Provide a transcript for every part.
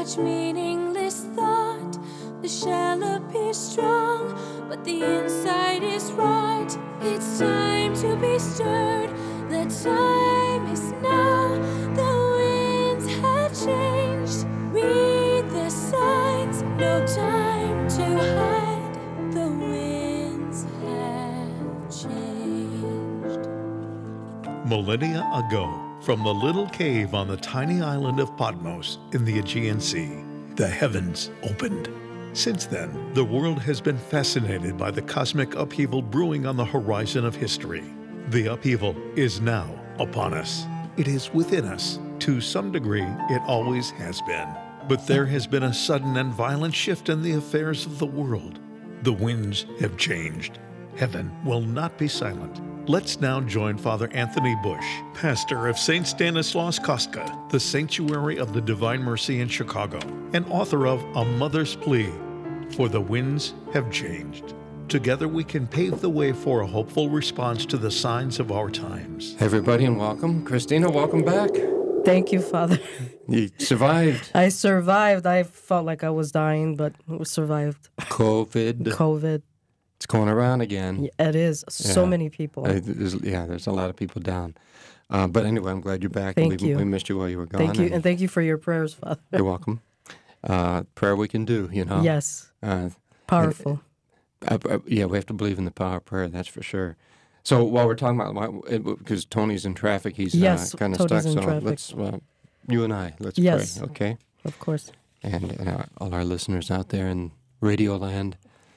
such meaningless thought. The shell appears strong, but the inside is rot. It's time to be stirred. The time is now. The winds have changed. Read the signs. No time to hide. The winds have changed. Millennia ago, from the little cave on the tiny island of Patmos in the Aegean Sea, the heavens opened. Since then, the world has been fascinated by the cosmic upheaval brewing on the horizon of history. The upheaval is now upon us. It is within us. To some degree, it always has been. But there has been a sudden and violent shift in the affairs of the world. The winds have changed. Heaven will not be silent. Let's now join Father Anthony Bush, pastor of St. Stanislaus Kostka, the Sanctuary of the Divine Mercy in Chicago, and author of A Mother's Plea, For the Winds Have Changed. Together we can pave the way for a hopeful response to the signs of our times. Hey everybody, and welcome. Christina, welcome back. Thank you, Father. You survived. I survived. I felt like I was dying, but survived. COVID. It's going around again. Yeah, it is. So many people. There's a lot of people down. But anyway, I'm glad you're back. Thank you. We missed you while you were gone. Thank you, and thank you for your prayers, Father. You're welcome. Prayer we can do, you know. Yes. Powerful. We have to believe in the power of prayer, that's for sure. So while we're talking about, because Tony's in traffic, he's kind of stuck. So let's, you and I, let's pray, okay? Of course. And all our listeners out there in Radio Land,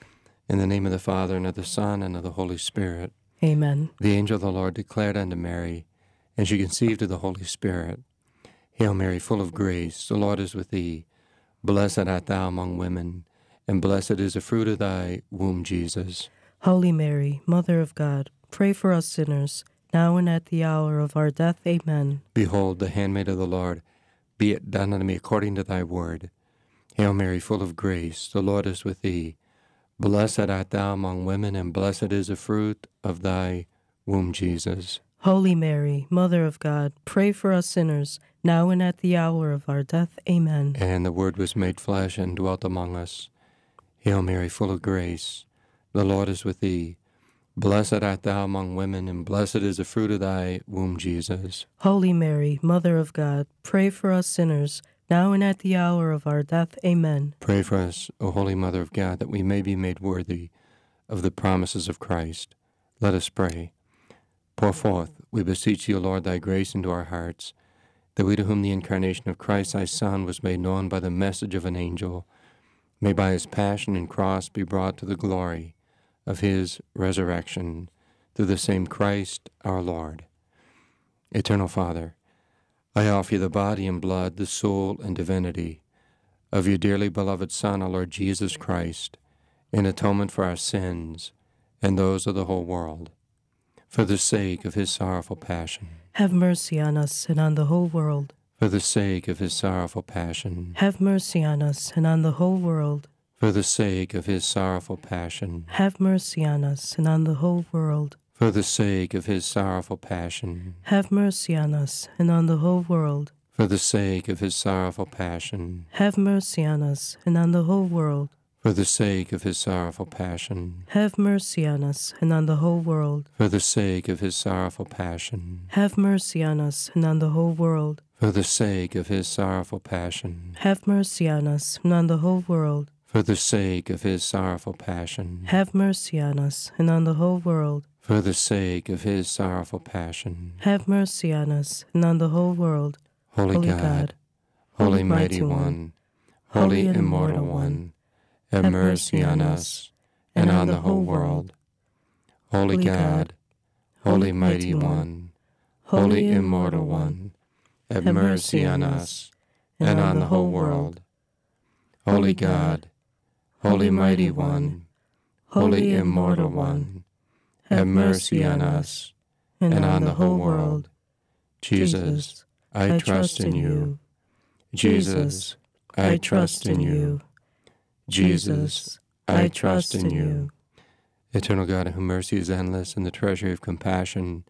in the name of the Father, and of the Son, and of the Holy Spirit. Amen. The angel of the Lord declared unto Mary, and she conceived of the Holy Spirit. Hail Mary, full of grace, the Lord is with thee. Blessed art thou among women, and blessed is the fruit of thy womb, Jesus. Holy Mary, Mother of God, pray for us sinners, now and at the hour of our death. Amen. Behold, the handmaid of the Lord, be it done unto me according to thy word. Hail Mary, full of grace, the Lord is with thee. Blessed art thou among women, and blessed is the fruit of thy womb, Jesus. Holy Mary, Mother of God, pray for us sinners, now and at the hour of our death. Amen. And the Word was made flesh and dwelt among us. Hail Mary, full of grace, the Lord is with thee. Blessed art thou among women, and blessed is the fruit of thy womb, Jesus. Holy Mary, Mother of God, pray for us sinners, now and at the hour of our death. Amen. Pray for us, O Holy Mother of God, that we may be made worthy of the promises of Christ. Let us pray. Pour forth, we beseech thee, O Lord, thy grace into our hearts, that we to whom the incarnation of Christ thy Son was made known by the message of an angel, may by his passion and cross be brought to the glory of his resurrection, through the same Christ our Lord. Eternal Father, I offer you the body and blood, the soul and divinity of your dearly beloved Son, our Lord Jesus Christ, in atonement for our sins and those of the whole world, for the sake of his sorrowful passion. Have mercy on us and on the whole world. For the sake of his sorrowful passion. Have mercy on us and on the whole world. For the sake of his sorrowful passion. Have mercy on us and on the whole world. For the sake of his sorrowful passion. Have mercy on us and on the whole world. For the sake of his sorrowful passion. Have mercy on us and on the whole world. For the sake of his sorrowful passion. Have mercy on us and on the whole world. For the sake of his sorrowful passion. Have mercy on us and on the whole world. For the sake of his sorrowful passion. Have mercy on us and on the whole world. For the sake of his sorrowful passion. Have mercy on us and on the whole world. For the sake of his sorrowful passion. Have mercy on us and on the whole world. Holy God, Holy Mighty One, Holy Immortal One, have mercy on us and on the whole world. Holy God, Holy Mighty One, Holy Immortal One, have mercy on us and on the whole world. Holy God, Holy Mighty One, Holy Immortal One, have mercy on us and on the whole world. Jesus, I trust in you. Jesus, I trust in you. Jesus, I trust in you. Eternal God, whose mercy is endless and the treasury of compassion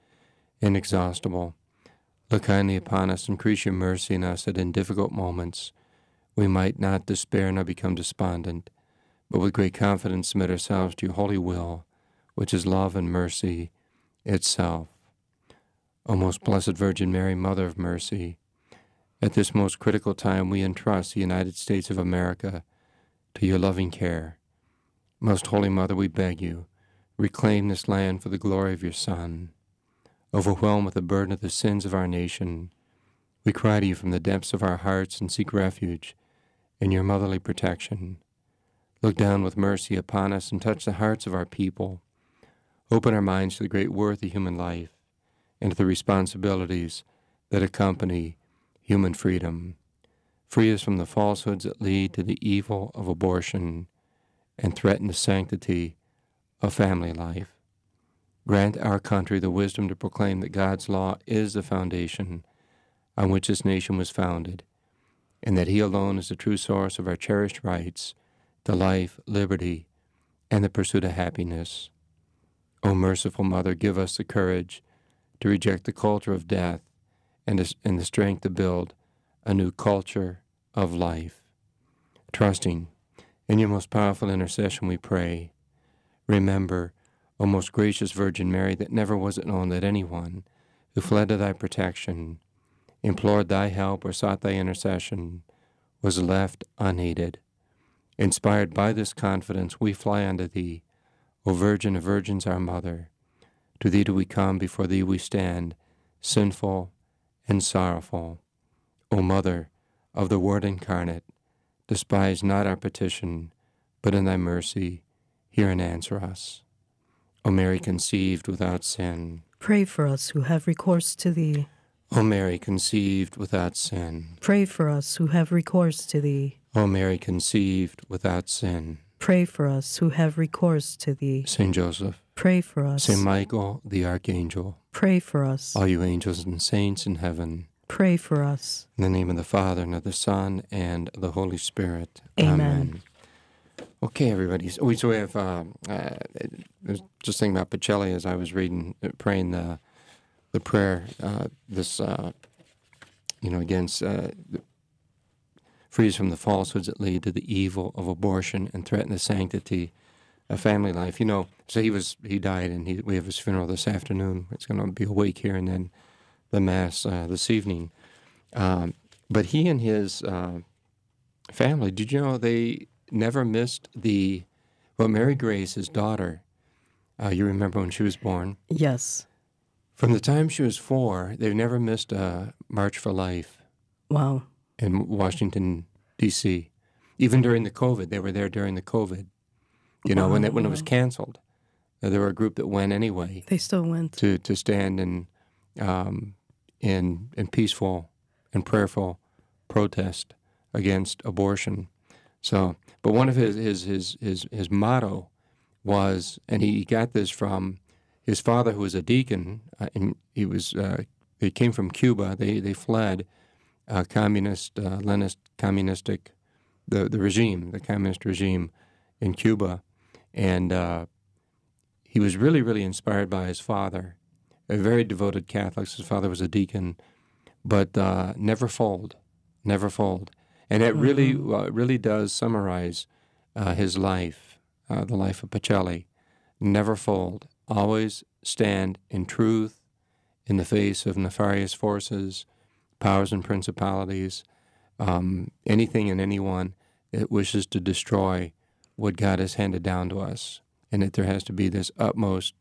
inexhaustible, look kindly upon us, increase your mercy in us that in difficult moments we might not despair nor become despondent, but with great confidence submit ourselves to your holy will, which is love and mercy itself. O most blessed Virgin Mary, Mother of Mercy, at this most critical time we entrust the United States of America to your loving care. Most Holy Mother, we beg you, reclaim this land for the glory of your Son. Overwhelmed with the burden of the sins of our nation, we cry to you from the depths of our hearts and seek refuge in your motherly protection. Look down with mercy upon us and touch the hearts of our people. Open our minds to the great worth of human life and to the responsibilities that accompany human freedom. Free us from the falsehoods that lead to the evil of abortion and threaten the sanctity of family life. Grant our country the wisdom to proclaim that God's law is the foundation on which this nation was founded, and that He alone is the true source of our cherished rights to life, liberty, and the pursuit of happiness. O merciful Mother, give us the courage to reject the culture of death and the strength to build a new culture of life. Trusting in your most powerful intercession, we pray. Remember, O most gracious Virgin Mary, that never was it known that anyone who fled to thy protection, implored thy help, or sought thy intercession was left unaided. Inspired by this confidence, we fly unto thee, O Virgin of Virgins, our Mother. To thee do we come, before thee we stand, sinful and sorrowful. O Mother of the Word incarnate, despise not our petition, but in thy mercy hear and answer us. O Mary conceived without sin, Pray for us who have recourse to thee. O Mary conceived without sin, Pray for us who have recourse to thee. O Mary conceived without sin. Pray for us who have recourse to thee. Saint Joseph, Pray for us. Saint Michael the Archangel, Pray for us. all you angels and saints in heaven, Pray for us. in the name of the Father, and of the Son, and of the Holy Spirit. Amen. Okay, everybody. So we have, I was just thinking about Pacelli as I was praying the prayer, against, free us from the falsehoods that lead to the evil of abortion and threaten the sanctity of family life. So he died, and we have his funeral this afternoon. It's going to be a wake here, and then the Mass this evening. But he and his family, did you know they never missed Mary Grace, his daughter, you remember when she was born? Yes. From the time she was 4, they've never missed a March for Life. Wow. In Washington, D.C. Even during the COVID, they were there during the COVID. When it was canceled, there were a group that went anyway. They still went. To stand in peaceful and prayerful protest against abortion. So, but one of his motto was, and he got this from his father, who was a deacon, and they came from Cuba. They fled communist, communistic, the regime, the communist regime in Cuba, and he was really, really inspired by his father, a very devoted Catholic. His father was a deacon, but never fold. And that really does summarize his life, the life of Pacelli. Never fold. Always stand in truth in the face of nefarious forces, powers and principalities, anything and anyone that wishes to destroy what God has handed down to us. And that there has to be this utmost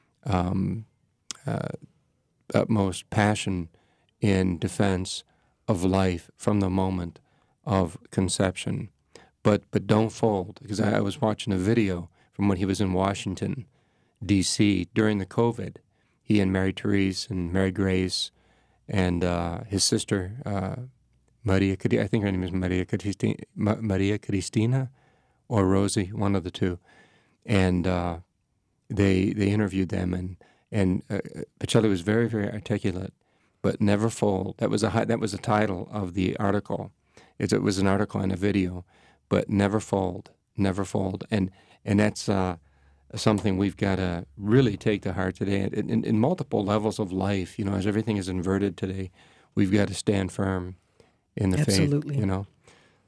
passion in defense of life from the moment of conception. But don't fold, because I was watching a video from when he was in Washington, D.C. during the COVID. He and Mary Therese and Mary Grace and his sister, Maria, I think her name is Maria Cristina or Rosie, one of the two. And they interviewed them, and Pacelli was very, very articulate, but never fold. That was the title of the article. It was an article and a video, but never fold, and that's something we've got to really take to heart today. In multiple levels of life, as everything is inverted today, we've got to stand firm in the Absolutely. faith.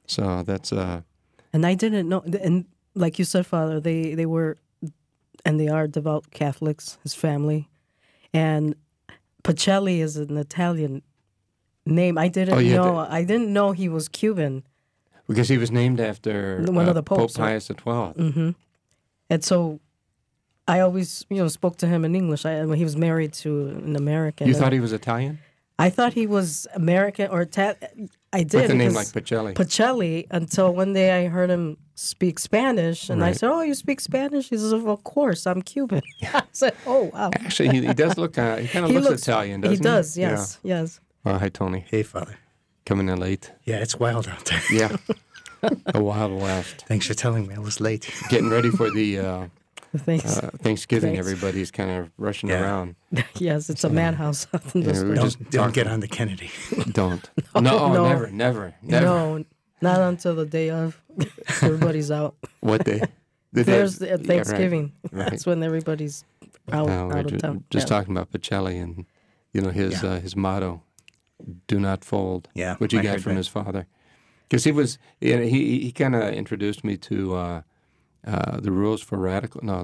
So that's And I didn't know. And like you said, Father, they were, and they are devout Catholics, his family. And Pacelli is an Italian name. I didn't know. I didn't know he was Cuban. because he was named after One of the popes, Pope Pius XII. Mm-hmm. And so I always, spoke to him in English. When he was married to an American. You thought he was Italian? I thought he was American or I did. With a name like Pacelli. Pacelli, until one day I heard him speak Spanish, and I said, "Oh, you speak Spanish?" He says, "Of course, I'm Cuban." I said, "Oh, wow." Actually, he does look. He kind of looks Italian, doesn't he? He does. Yes. Yeah. Yes. Hi, Tony. Hey, Father. Coming in late. Yeah, it's wild out there. Yeah. A wild west. Thanks for telling me I was late. Getting ready for the Thanksgiving. Thanks. Everybody's kind of rushing around. Yes, it's a madhouse. Don't get on the Kennedy. Don't. No. Never. No, not until the day of. Everybody's out. What day? There's Thanksgiving. Yeah, right. That's when everybody's out of town. Just talking about Pacelli and his motto, "Do not fold." Yeah, which he I got heard from that. his father, because he kind of introduced me to the rules for radical. No,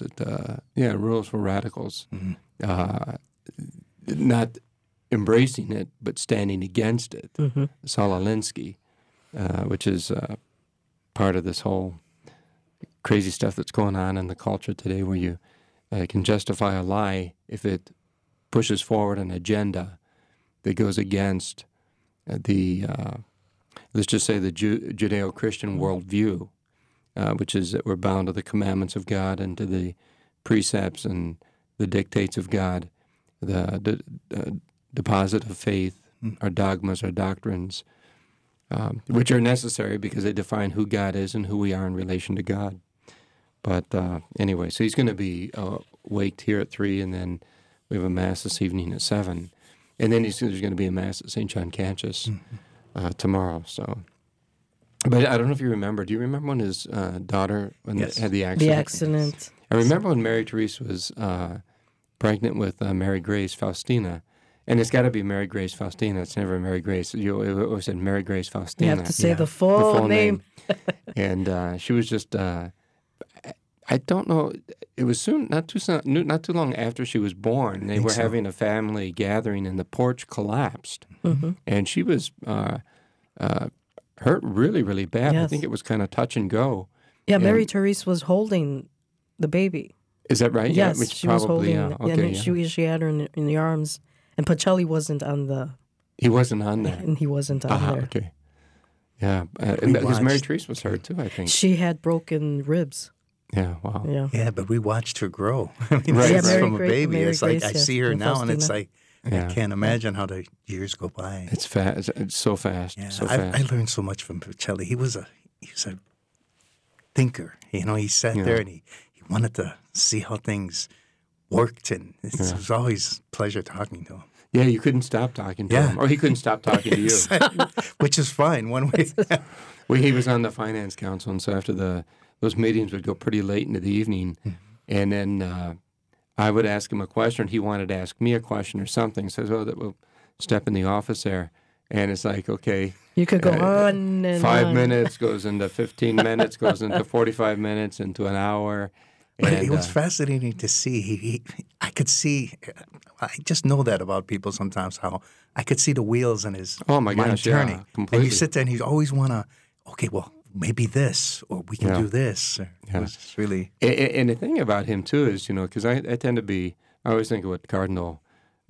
rules for radicals. Mm-hmm. Not embracing it, but standing against it. Mm-hmm. Saul Alinsky, which is part of this whole crazy stuff that's going on in the culture today, where you can justify a lie if it pushes forward an agenda that goes against the, let's just say, the Judeo-Christian worldview, which is that we're bound to the commandments of God and to the precepts and the dictates of God, the deposit of faith, our dogmas, our doctrines, which are necessary because they define who God is and who we are in relation to God. But anyway, so he's going to be waked here at 3, and then we have a Mass this evening at 7. And then there's going to be a Mass at St. John Cantius tomorrow. So, but I don't know if you remember. Do you remember when his daughter had the accident? The accident. I remember when Mary Therese was pregnant with Mary Grace Faustina. And it's got to be Mary Grace Faustina. It's never Mary Grace. You always said Mary Grace Faustina. You have to say the full name. And she was just, I don't know, it was not too long after she was born. They were having a family gathering, and the porch collapsed. Mm-hmm. And she was hurt really, really bad. Yes. I think it was kind of touch and go. Yeah, Mary Therese was holding the baby. Is that right? Yes, yeah, which she probably, was holding it. And she had her in the arms. And Pacelli wasn't on the... He wasn't on there. And he wasn't on there. Okay. Yeah, because Mary Therese was hurt too, I think. She had broken ribs. Yeah, wow. Yeah, but we watched her grow. I mean, Right. it's Yeah, from a baby. Mary It's like Grace, I see her and now, and it's Faustina. like Yeah. I can't imagine how the years go by. It's fast. It's so fast. Yeah, So I fast. learned so much from Pacelli. He was a thinker. He sat there and he wanted to see how things worked, and it was always a pleasure talking to him. Yeah, you couldn't stop talking to him, or he couldn't stop talking to you. Which is fine, one way. Well, he was on the finance council, and so after those meetings would go pretty late into the evening, and then I would ask him a question. He wanted to ask me a question or something. Says, "Oh, we'll step in the office there," and it's like, okay. You could go on and 5 minutes goes into 15 minutes, goes into 45 minutes, into an hour. But And, it was fascinating to see. I could see. I just know that about people sometimes. How I could see the wheels in his Oh, my mind gosh, yeah, turning. completely. And you sit there and you always want to. Okay, well, maybe this, or we can do this. It was just really. And the thing about him too is, because I tend to be. I always think of what Cardinal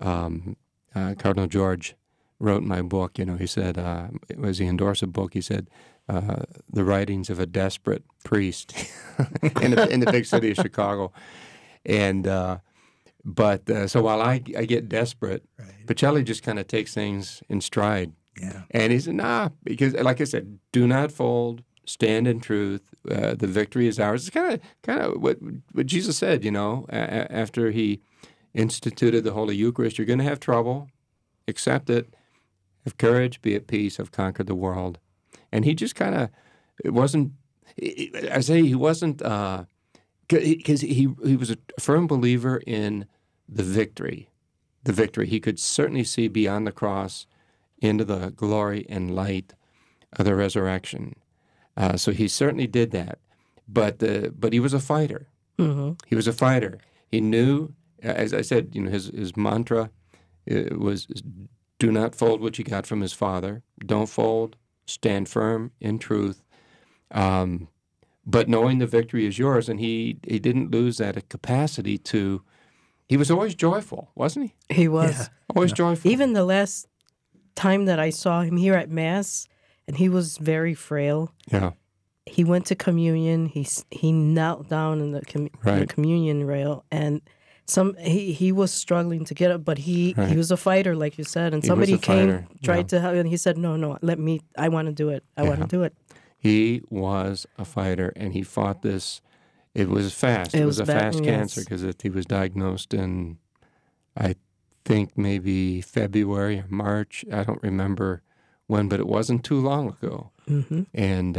George wrote in my book. He said, as he endorsed a book, he said, "The writings of a desperate priest," in the big city of Chicago. And so while I get desperate, Pacelli just kind of takes things in stride. Yeah. And he said, nah, because like I said, do not fold, stand in truth. The victory is ours. It's kind of what Jesus said, after he instituted the Holy Eucharist. You're going to have trouble. Accept it. Have courage. Be at peace. I've conquered the world. And he just kind of, it wasn't, I say he wasn't, because he was a firm believer in the victory. The victory. He could certainly see beyond the cross into the glory and light of the resurrection. So he certainly did that. But he was a fighter. Mm-hmm. He was a fighter. He knew, as I said, his mantra was, do not fold what you got from his father. Don't fold. Stand firm in truth. But knowing the victory is yours, and he didn't lose that capacity to. He was always joyful, wasn't he? He was. Yeah. Always joyful. Even the last time that I saw him here at Mass, and he was very frail. Yeah. He went to communion. He knelt down in the communion rail, and he was struggling to get up, but he was a fighter, like you said. And somebody tried to help, and he said, "No, I want to do it. I want to do it." He was a fighter, and he fought this. It was fast. It was a fast cancer because he was diagnosed in, I think, maybe February or March. I don't remember when, but it wasn't too long ago. Mm-hmm. And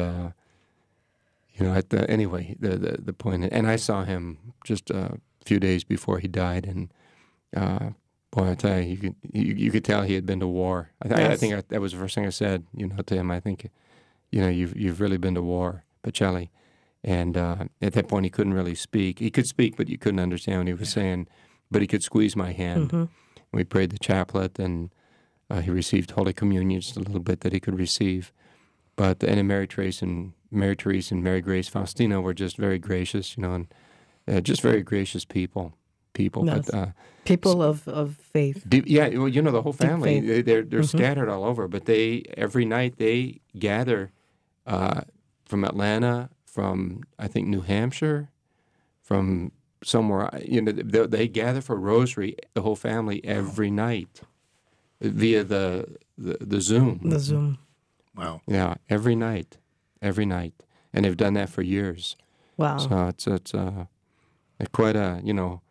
the point. And I saw him just a few days before he died, and boy, I tell you, you could tell he had been to war. I think that was the first thing I said, to him. I think, you've really been to war, Pacelli. And at that point, he couldn't really speak. He could speak, but you couldn't understand what he was saying. But he could squeeze my hand. Mm-hmm. We prayed the chaplet, and he received Holy Communion, just a little bit that he could receive. But and Mary Therese and Mary Grace Faustina were just very gracious, and just very gracious people. Yes. But people of faith. Well, the whole family. They're Mm-hmm. scattered all over, but every night they gather from Atlanta, from I think New Hampshire, from somewhere. They gather for rosary, the whole family, every night via the Zoom. The Zoom. Wow. Yeah, every night, and they've done that for years. Wow. So it's quite a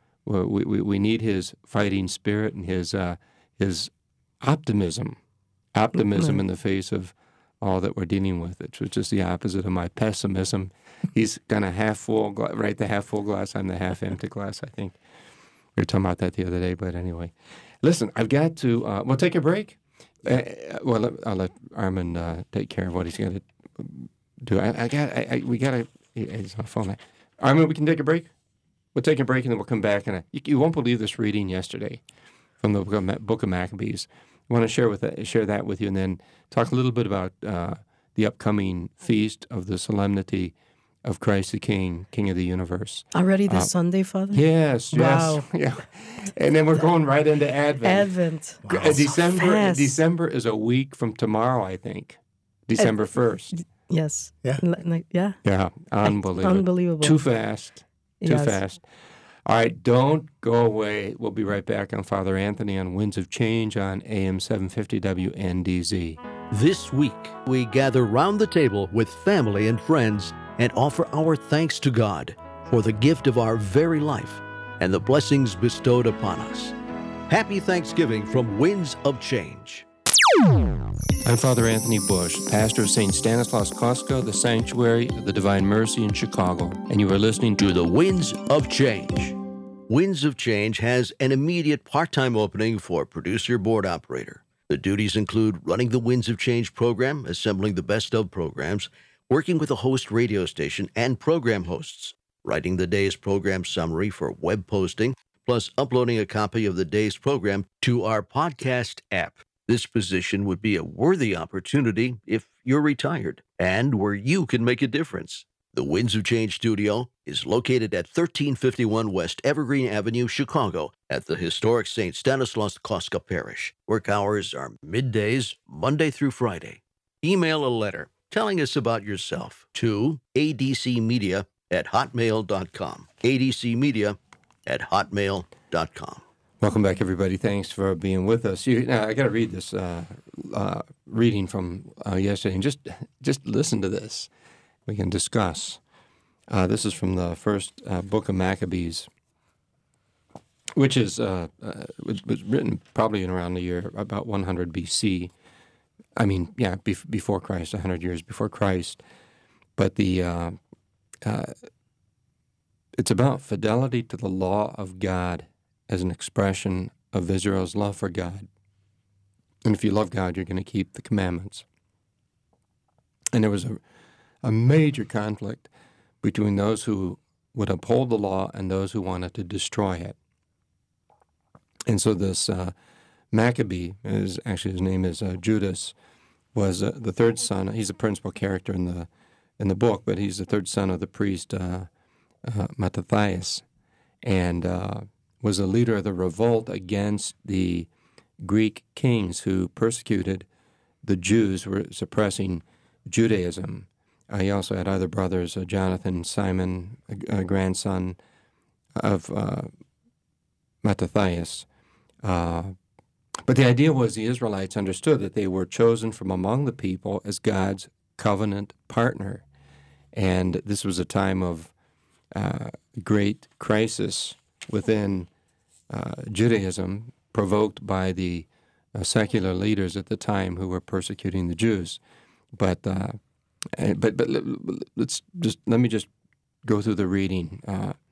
we need his fighting spirit and his optimism in the face of all that we're dealing with, which is just the opposite of my pessimism. He's kind of half full, right? The half full glass. I'm the half empty glass. I think we were talking about that the other day. But anyway, listen, I've got to. We'll take a break. I'll let Armin take care of what he's got to do. We got to. He's on the phone. Armin, we can take a break. We'll take a break and then we'll come back. And you won't believe this reading yesterday from the Book of Maccabees. I want to share that with you, and then talk a little bit about the upcoming feast of the Solemnity of Christ the King, King of the Universe. Already this Sunday, Father? Yes. Wow. Yeah. And then we're going right into Advent. Wow. December is a week from tomorrow, I think. December 1st. Yes. Yeah. Yeah. Yeah. Unbelievable. Too fast. Too Yes. fast. All right, don't go away. We'll be right back on Father Anthony on Winds of Change on AM 750 WNDZ. This week, we gather round the table with family and friends and offer our thanks to God for the gift of our very life and the blessings bestowed upon us. Happy Thanksgiving from Winds of Change. I'm Father Anthony Bush, pastor of St. Stanislaus Kostka, the Sanctuary of the Divine Mercy in Chicago, and you are listening to the Winds of Change. Winds of Change has an immediate part-time opening for producer board operator. The duties include running the Winds of Change program, assembling the best of programs, working with a host radio station and program hosts, writing the day's program summary for web posting, plus uploading a copy of the day's program to our podcast app. This position would be a worthy opportunity if you're retired and where you can make a difference. The Winds of Change studio is located at 1351 West Evergreen Avenue, Chicago, at the historic St. Stanislaus Kostka Parish. Work hours are middays, Monday through Friday. Email a letter telling us about yourself to adcmedia@hotmail.com. adcmedia@hotmail.com. Welcome back, everybody. Thanks for being with us. I got to read this reading from yesterday, and just listen to this. We can discuss. This is from the first book of Maccabees, which was written probably in around the year about 100 BC. I mean, before Christ, 100 years before Christ. But it's about fidelity to the law of God as an expression of Israel's love for God. And if you love God, you're going to keep the commandments. And there was a major conflict between those who would uphold the law and those who wanted to destroy it. And so this Maccabee, his name is Judas, was the third son. He's a principal character in the book, but he's the third son of the priest Mattathias, and was a leader of the revolt against the Greek kings who persecuted the Jews, who were suppressing Judaism. He also had other brothers, Jonathan, Simon, a grandson of Mattathias. But the idea was the Israelites understood that they were chosen from among the people as God's covenant partner. And this was a time of great crisis within Judaism, provoked by the secular leaders at the time who were persecuting the Jews. But let me just go through the reading.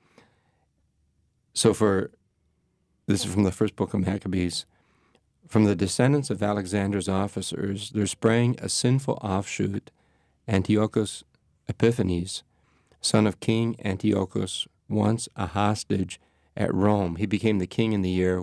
This is from the first book of Maccabees. From the descendants of Alexander's officers, there sprang a sinful offshoot, Antiochus Epiphanes, son of King Antiochus, once a hostage at Rome. He became the king in the year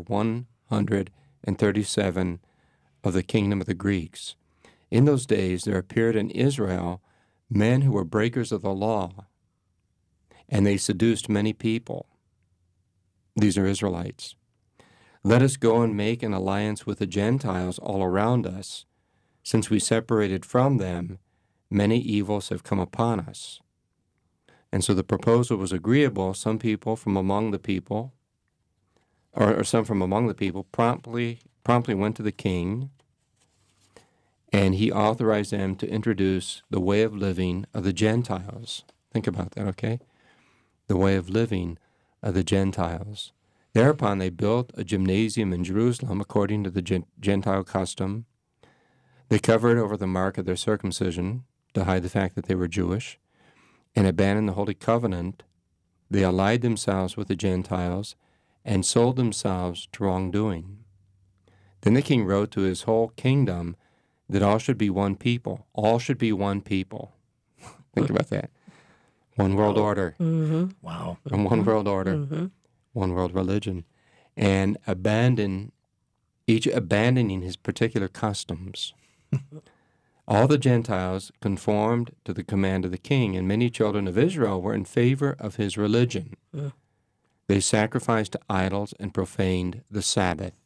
137 of the kingdom of the Greeks. In those days there appeared in Israel men who were breakers of the law, and they seduced many people. These are Israelites. Let us go and make an alliance with the Gentiles all around us. Since we separated from them, many evils have come upon us. And so the proposal was agreeable. Some people from among the people, or some from among the people, promptly went to the king, and he authorized them to introduce the way of living of the Gentiles. Think about that, okay? The way of living of the Gentiles. Thereupon they built a gymnasium in Jerusalem according to the Gentile custom. They covered over the mark of their circumcision to hide the fact that they were Jewish, and abandoned the Holy Covenant. They allied themselves with the Gentiles and sold themselves to wrongdoing. Then the king wrote to his whole kingdom that all should be one people. All should be one people. Think about that. One world order. Mm-hmm. Wow. And one world order. Mm-hmm. One world religion, and each abandoning his particular customs. All the Gentiles conformed to the command of the king, and many children of Israel were in favor of his religion. They sacrificed to idols and profaned the Sabbath.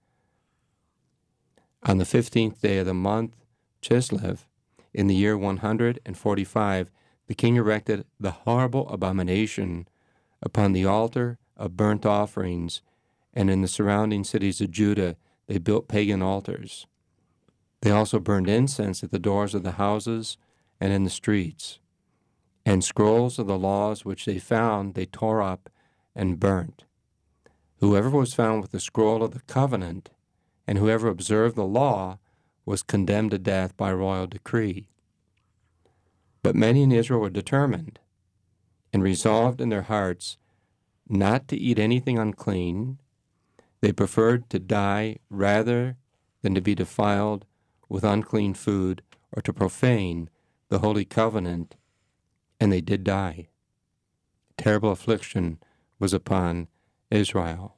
On the 15th day of the month, Chislev, in the year 145, the king erected the horrible abomination upon the altar of burnt offerings, and in the surrounding cities of Judah they built pagan altars. They also burned incense at the doors of the houses and in the streets. And scrolls of the laws which they found they tore up and burnt. Whoever was found with the scroll of the covenant, and whoever observed the law, was condemned to death by royal decree. But many in Israel were determined, and resolved in their hearts not to eat anything unclean. They preferred to die rather than to be defiled with unclean food or to profane the holy covenant, and they did die. Terrible affliction was upon Israel.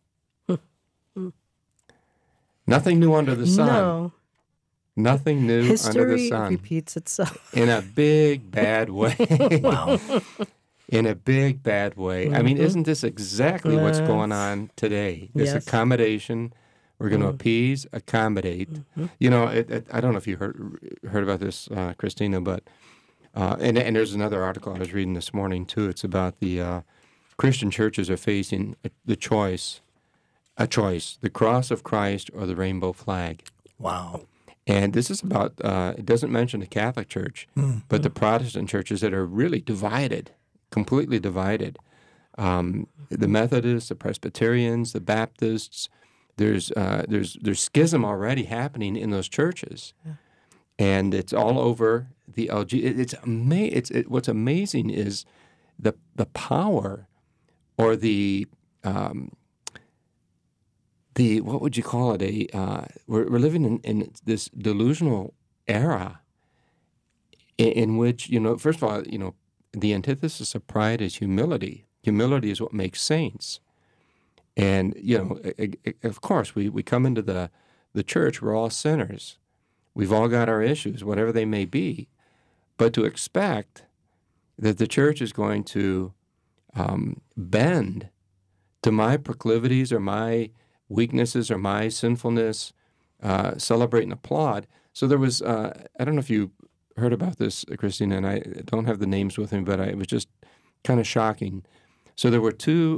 Nothing new under the sun. No. Nothing new under the History sun. repeats itself. In a big, bad way. Wow. In a big, bad way. I mean, isn't this exactly what's going on today? This Yes. accommodation. We're going to appease, accommodate. You know, I don't know if you heard about this, Christina, but and there's another article I was reading this morning too. It's about the Christian churches are facing a choice: the cross of Christ or the rainbow flag. Wow. And this is about. It doesn't mention the Catholic Church, but the Protestant churches that are really divided. Completely divided. The Methodists, the Presbyterians, the Baptists. There's schism already happening in those churches, and it's all over the LG. What's amazing is the power, or the what would you call it? We're living in this delusional era in which, first of all, the antithesis of pride is humility. Humility is what makes saints. And, of course, we come into the church, we're all sinners. We've all got our issues, whatever they may be. But to expect that the church is going to bend to my proclivities or my weaknesses or my sinfulness, celebrate and applaud. So there was, I don't know if you heard about this, Christina, and I don't have the names with me, but it was just kind of shocking. So there were two,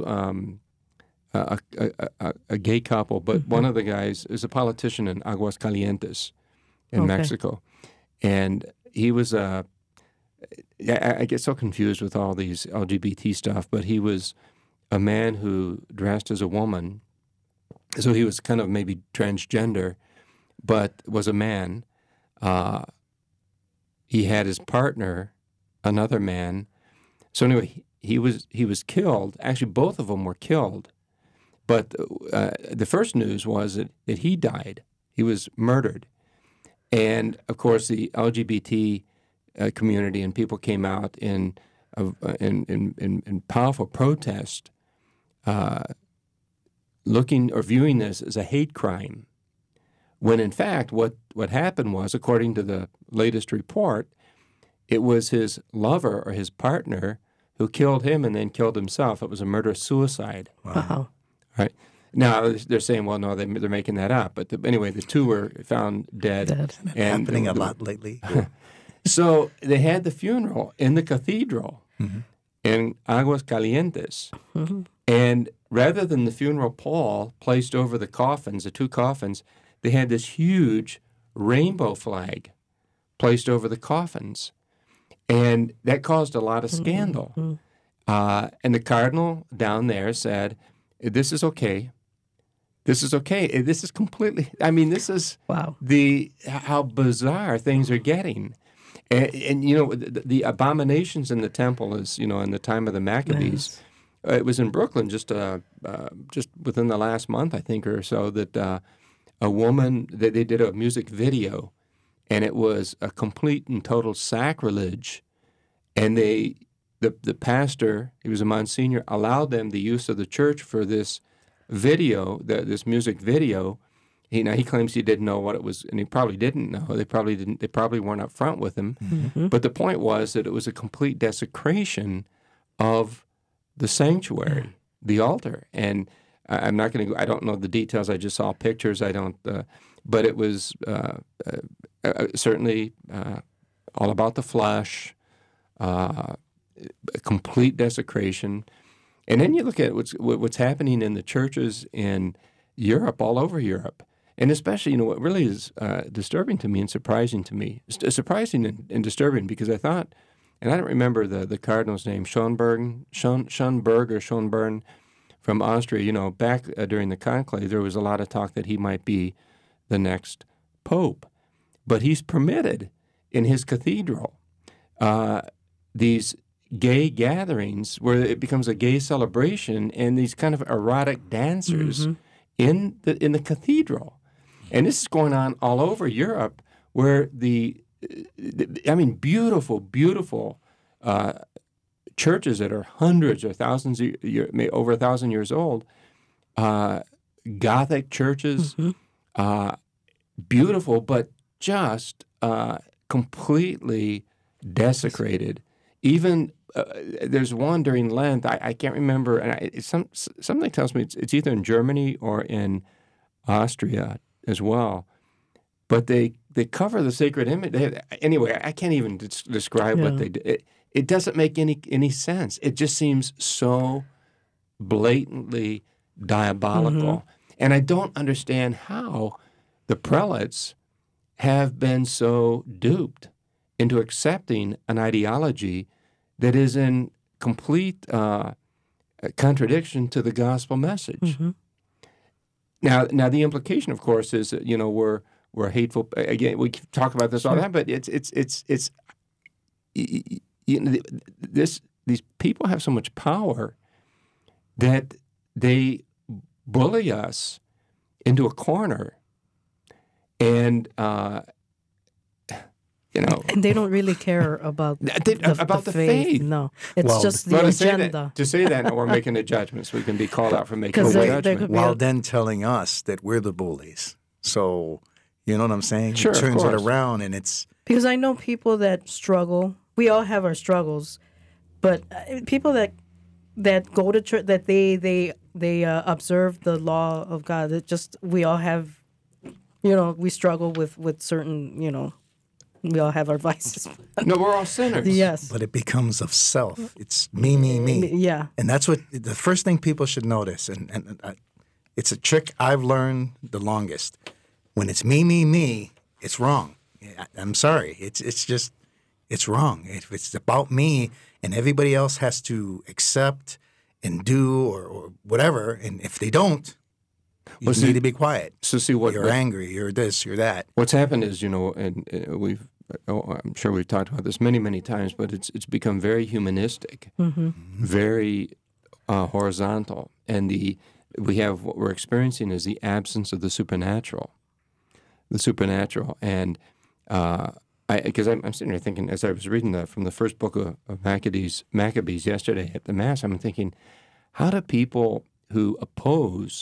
a gay couple, but one of the guys is a politician in Aguascalientes in Mexico. And he was, I get so confused with all these LGBT stuff, but he was a man who dressed as a woman. So he was kind of maybe transgender, but was a man. He had his partner, another man. So anyway, he was killed. Actually, both of them were killed. But the first news was that he died. He was murdered. And, of course, the LGBT community and people came out in powerful protest looking or viewing this as a hate crime, when in fact what happened was, according to the latest report, it was his lover or his partner who killed him and then killed himself. It was a murder-suicide. Wow. Right. Now, they're saying, well, no, they're making that up. But anyway, the two were found dead. And happening a lot lately. So they had the funeral in the cathedral in Aguascalientes. And rather than the funeral pall placed over the coffins, the two coffins, they had this huge rainbow flag placed over the coffins. And that caused a lot of scandal. And the cardinal down there said, this is okay. This is okay. This is completely, this is how bizarre things are getting. And the abominations in the temple is, in the time of the Maccabees, it was in Brooklyn just within the last month, I think, or so, that a woman, they did a music video, and it was a complete and total sacrilege. And the pastor, he was a Monsignor, allowed them the use of the church for this video, this music video. He claims he didn't know what it was, and he probably didn't know. They probably weren't up front with him. But the point was that it was a complete desecration of the sanctuary, the altar. And I'm not going to go, I don't know the details. I just saw pictures. I don't, but it was certainly all about the flesh, a complete desecration. And then you look at what's happening in the churches in Europe, all over Europe. And especially, what really is disturbing to me and surprising to me, surprising and disturbing, because I thought, and I don't remember the cardinal's name, Schönberg or Schönborn from Austria, back during the conclave, there was a lot of talk that he might be the next pope. But he's permitted in his cathedral these gay gatherings where it becomes a gay celebration and these kind of erotic dancers in the cathedral. And this is going on all over Europe, where beautiful, beautiful churches that are hundreds or thousands of over 1,000 years old, Gothic churches, beautiful, but just completely desecrated. Even there's one during Lent. I can't remember, and something tells me it's either in Germany or in Austria as well. But they cover the sacred image. Anyway, I can't even describe what they did. It doesn't make any sense. It just seems so blatantly diabolical. And I don't understand how the prelates have been so duped into accepting an ideology that is in complete contradiction to the gospel message. Now, the implication, of course, is that we're hateful. Again, we talk about this all the time, but these people have so much power that they bully us into a corner, and And they don't really care about the faith. No, it's Well, just the agenda. To say that, now we're making a judgment, so we can be called out for making a 'Cause there judgment. could be While then telling us that we're the bullies. So, you know what I'm saying? Sure, it of turns it course. around, and it's Because I know people that struggle. We all have our struggles, but people that go to church, that they observe the law of God. It just we all have, we struggle with certain, we all have our vices. No, we're all sinners. Yes. but it becomes of self. It's me. Yeah. And that's what the first thing people should notice. And it's a trick I've learned the longest. When it's me, it's wrong. I'm sorry. It's wrong. If it's about me and everybody else has to accept and do or whatever, and if they don't, you need to be quiet. So see You're angry. You're this. You're that. What's happened is, and I'm sure we've talked about this many, many times, but it's become very humanistic, very horizontal, and what we're experiencing is the absence of the supernatural, and because I'm sitting there thinking, as I was reading from the first book of Maccabees yesterday at the Mass, I'm thinking, how do people who oppose,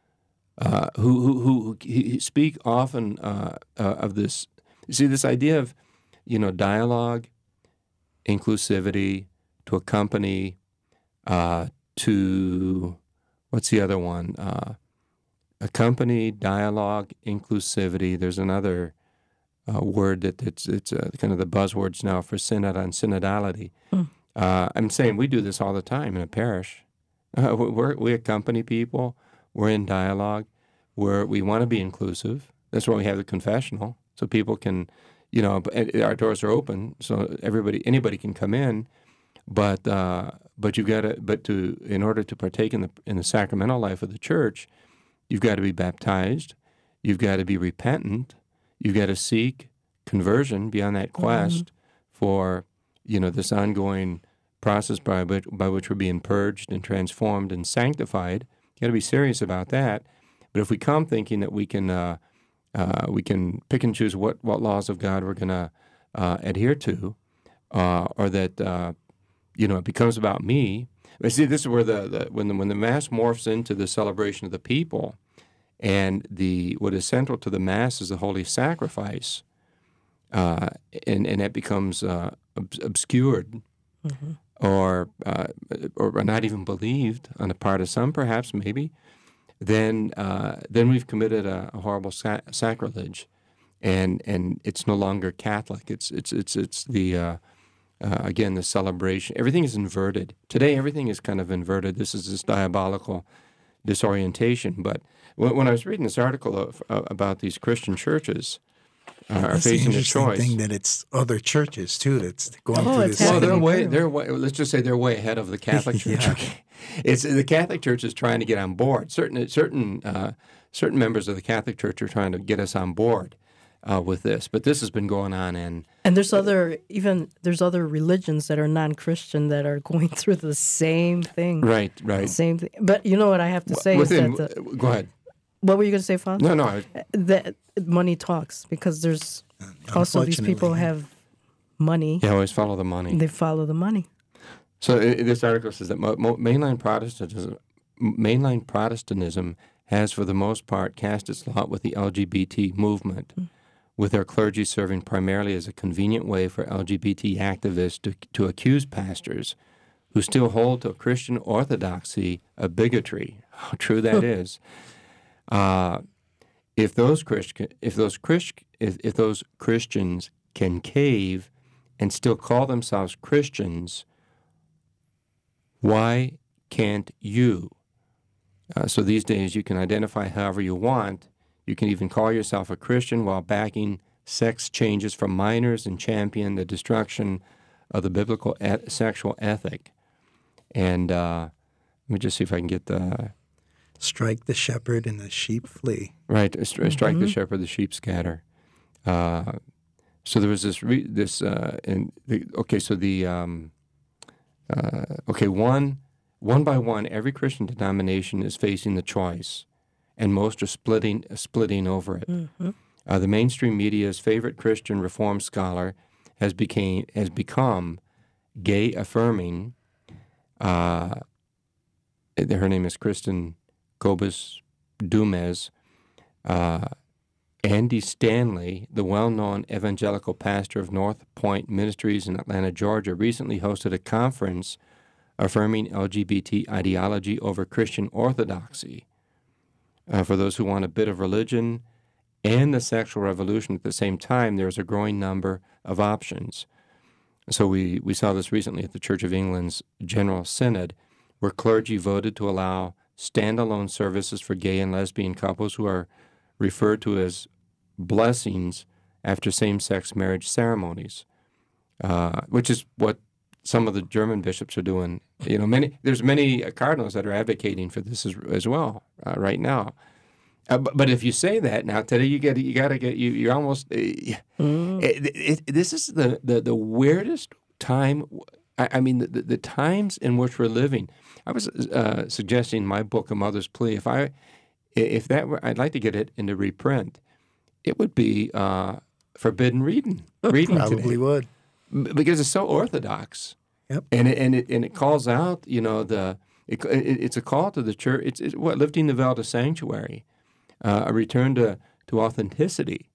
who speak often of this, you see, this idea of, dialogue, inclusivity, to accompany, to, what's the other one? Accompany, dialogue, inclusivity. There's another word it's kind of the buzzwords now for synod on synodality. I'm saying we do this all the time in a parish. We accompany people. We're in dialogue. We want to be inclusive. That's why we have the confessional, so people can, our doors are open, so anybody can come in. But you've got to, in order to partake in the sacramental life of the church, you've got to be baptized. You've got to be repentant. You've got to seek conversion, be on that quest for, this ongoing process by which we're being purged and transformed and sanctified. You got to be serious about that. But if we come thinking that we can pick and choose what laws of God we're going to adhere to, or that it becomes about me. But see, this is where when the Mass morphs into the celebration of the people, and what is central to the Mass is the Holy Sacrifice, and that becomes obscured, or not even believed on the part of some, perhaps, maybe. Then we've committed a horrible sacrilege, and it's no longer Catholic. It's the again, the celebration. Everything is inverted today. Everything is kind of inverted. This is this diabolical disorientation. But when I was reading this article about these Christian churches are facing a choice, thing that it's other churches too that's going through this. Well, they're way. Let's just say they're way ahead of the Catholic Church. Okay. It's the Catholic Church is trying to get on board. Certain members of the Catholic Church are trying to get us on board with this, but this has been going on, and there's other religions that are non-Christian that are going through the same thing. Right. Same thing. But you know what I have to say is that go ahead. What were you going to say, Father? No. That money talks, because there's also these people have money. They always follow the money. They follow the money. So this article says that mainline Protestantism has, for the most part, cast its lot with the LGBT movement, with their clergy serving primarily as a convenient way for LGBT activists to accuse pastors who still hold to a Christian orthodoxy of bigotry. How true that is. If those Christians can cave and still call themselves Christians, why can't you? So these days you can identify however you want. You can even call yourself a Christian while backing sex changes for minors and champion the destruction of the biblical sexual ethic. And let me just see if I can get the... Strike the shepherd and the sheep flee. Right, strike the shepherd, the sheep scatter. So there was this. One by one, every Christian denomination is facing the choice, and most are splitting over it. The mainstream media's favorite Christian reform scholar has become gay affirming. Her name is Kristen Kobus Dumez. Andy Stanley, the well-known evangelical pastor of North Point Ministries in Atlanta, Georgia, recently hosted a conference affirming LGBT ideology over Christian orthodoxy. For those who want a bit of religion and the sexual revolution at the same time, there's a growing number of options. So we saw this recently at the Church of England's General Synod, where clergy voted to allow standalone services for gay and lesbian couples who are referred to as blessings after same-sex marriage ceremonies, which is what some of the German bishops are doing. There's many cardinals that are advocating for this as well right now. But if you say that now today, you're almost. This is the weirdest time. I mean, the times in which we're living. I was suggesting my book, A Mother's Plea. If that were, I'd like to get it into reprint. It would be forbidden reading. Probably today. would, because it's so orthodox. Yep. And it calls out, it's a call to the church. It's what, lifting the veil to sanctuary, a return to authenticity,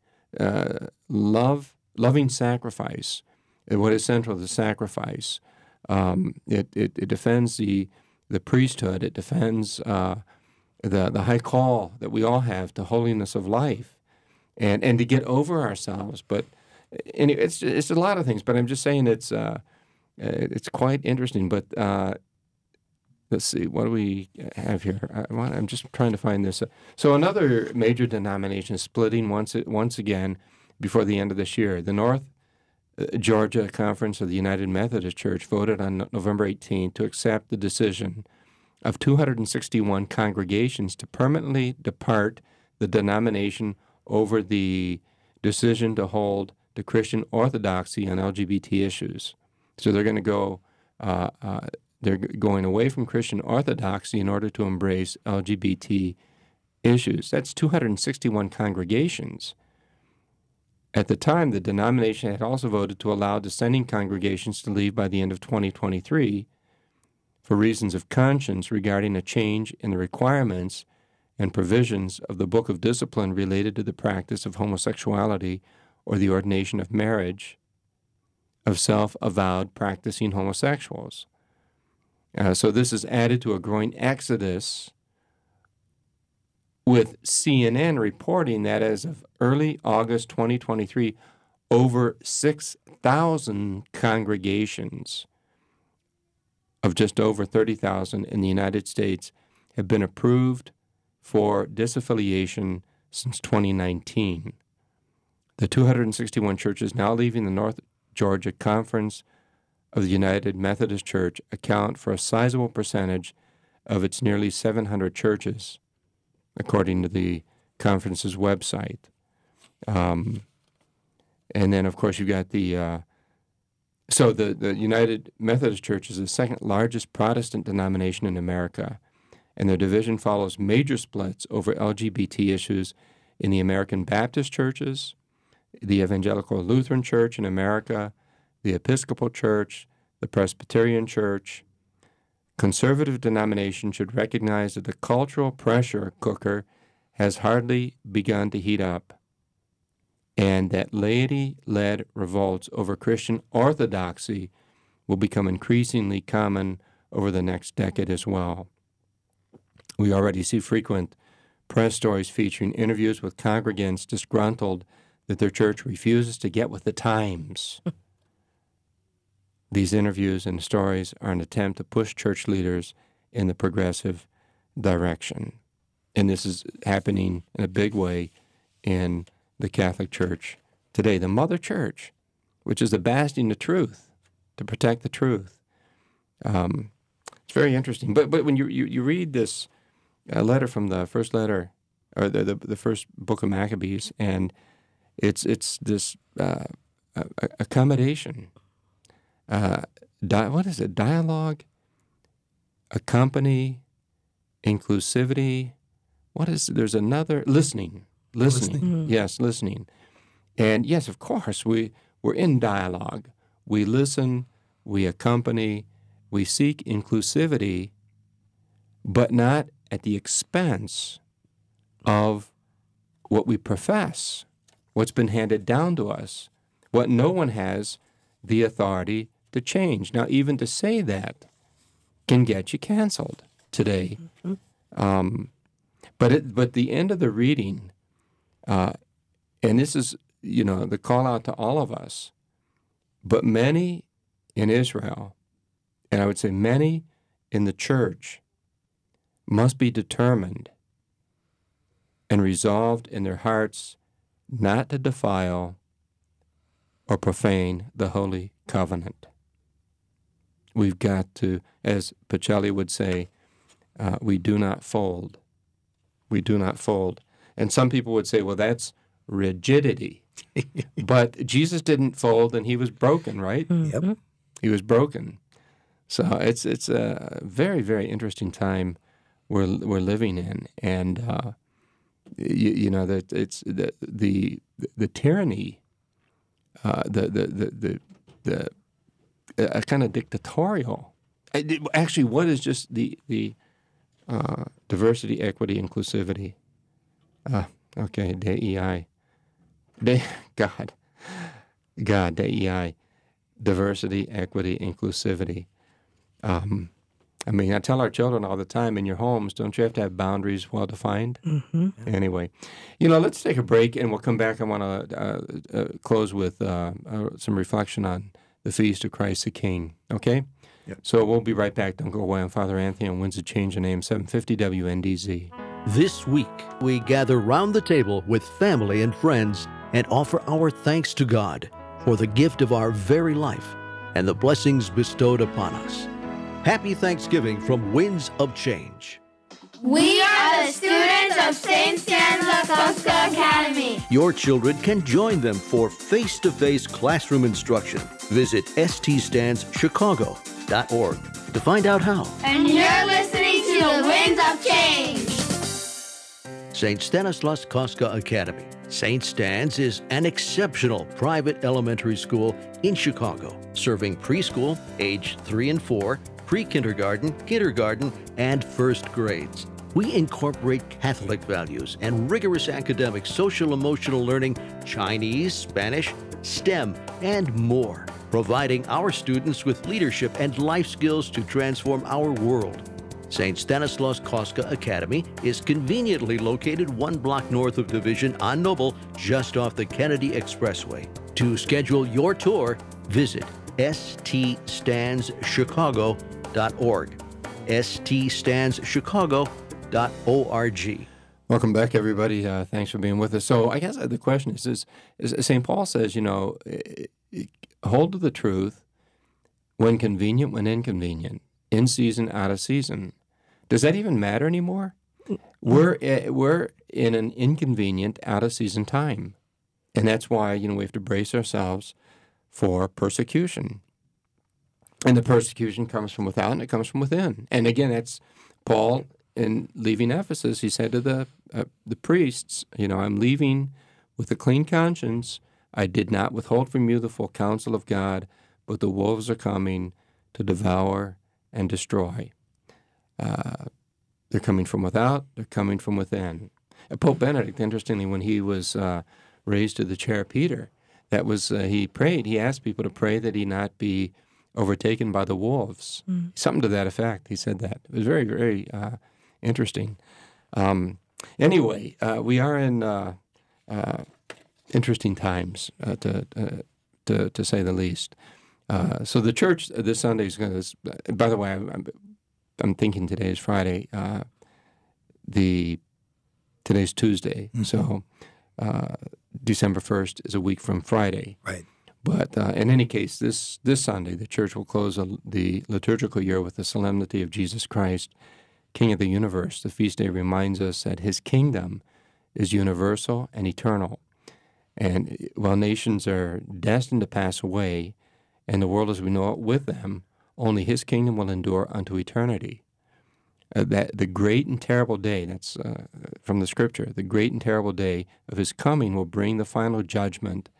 loving sacrifice, and what is central to sacrifice. It defends the priesthood. It defends the high call that we all have to holiness of life, and to get over ourselves. But anyway, it's a lot of things. But I'm just saying it's quite interesting. But let's see, what do we have here? I'm just trying to find this. So another major denomination is splitting once again before the end of this year. The North Georgia Conference of the United Methodist Church voted on November 18th to accept the decision of 261 congregations to permanently depart the denomination over the decision to hold to Christian orthodoxy on LGBT issues. So they're going to go, they're going away from Christian orthodoxy in order to embrace LGBT issues. That's 261 congregations. At the time, the denomination had also voted to allow dissenting congregations to leave by the end of 2023 for reasons of conscience regarding a change in the requirements and provisions of the Book of Discipline related to the practice of homosexuality or the ordination of marriage of self-avowed practicing homosexuals. So this is added to a growing exodus, with CNN reporting that as of early August 2023, over 6,000 congregations of just over 30,000 in the United States have been approved for disaffiliation since 2019. The 261 churches now leaving the North Georgia Conference of the United Methodist Church account for a sizable percentage of its nearly 700 churches, according to the conference's website. And then, of course, you've got the United Methodist Church is the second largest Protestant denomination in America, and their division follows major splits over LGBT issues in the American Baptist churches, the Evangelical Lutheran Church in America, the Episcopal Church, the Presbyterian Church. Conservative denominations should recognize that the cultural pressure cooker has hardly begun to heat up, and that laity-led revolts over Christian orthodoxy will become increasingly common over the next decade as well. We already see frequent press stories featuring interviews with congregants disgruntled that their church refuses to get with the times. These interviews and stories are an attempt to push church leaders in the progressive direction. And this is happening in a big way in the Catholic Church today. The Mother Church, which is the bastion of truth, to protect the truth. It's very interesting. But when you read this letter from the first letter, or the first book of Maccabees, and it's this accommodation. What is it? Dialogue, accompany, inclusivity. What is? There's another listening. Listening. Yes, listening. And yes, of course, we we're in dialogue. We listen, we accompany, we seek inclusivity, but not at the expense of what we profess, what's been handed down to us, what no one has the authority to change. Now, even to say that can get you canceled today. But the end of the reading, and this is, the call out to all of us, but many in Israel, and I would say many in the church, must be determined and resolved in their hearts not to defile or profane the Holy Covenant. We've got to, as Pacelli would say, we do not fold. We do not fold. And some people would say, well, that's rigidity. But Jesus didn't fold, and he was broken, right? Yep. He was broken. So it's a very, very interesting time we're living in, and that it's the tyranny, the kind of dictatorial. Actually, what is just the diversity, equity, inclusivity? Okay, DEI. God, DEI. Diversity, equity, inclusivity. I tell our children all the time, in your homes, don't you have to have boundaries well defined? Mm-hmm. Anyway, let's take a break, and we'll come back. I want to close with some reflection on the Feast of Christ the King, okay? Yep. So we'll be right back. Don't go away. I'm Father Anthony on Winds of Change on AM 750 WNDZ. This week, we gather round the table with family and friends and offer our thanks to God for the gift of our very life and the blessings bestowed upon us. Happy Thanksgiving from Winds of Change. We are the students of St. Stanislaus Academy. Your children can join them for face-to-face classroom instruction. Visit ststandschicago.org to find out how. And you're listening to the Winds of Change. St. Stanislaus Kostka Academy. St. Stan's is an exceptional private elementary school in Chicago, serving preschool, age 3 and 4, pre-kindergarten, kindergarten, and first grades. We incorporate Catholic values and rigorous academic social-emotional learning, Chinese, Spanish, STEM, and more, providing our students with leadership and life skills to transform our world. St. Stanislaus Kostka Academy is conveniently located 1 block north of Division on Noble, just off the Kennedy Expressway. To schedule your tour, visit ststandschicago.org. ststandschicago.org. Welcome back, everybody. Thanks for being with us. So I guess the question is St. Paul says, hold to the truth when convenient, when inconvenient, in season, out of season. Does that even matter anymore? We're in an inconvenient, out of season time, and that's why we have to brace ourselves for persecution. And the persecution comes from without, and it comes from within. And again, that's Paul in leaving Ephesus. He said to the priests, I'm leaving with a clean conscience. I did not withhold from you the full counsel of God, but the wolves are coming to devour and destroy. They're coming from without, they're coming from within. Pope Benedict, interestingly, when he was raised to the chair of Peter, he prayed, he asked people to pray that he not be overtaken by the wolves. Something to that effect, he said that. It was very, very interesting. Anyway, we are in interesting times, to say the least. So the church this Sunday is going to. By the way, I'm thinking today is Friday. Today's Tuesday, so December 1st is a week from Friday. Right. But in any case, this Sunday, the church will close the liturgical year with the solemnity of Jesus Christ, King of the universe. The feast day reminds us that his kingdom is universal and eternal. And while nations are destined to pass away, and the world as we know it with them, only his kingdom will endure unto eternity. That the great and terrible day, that's from the scripture, the great and terrible day of his coming will bring the final judgment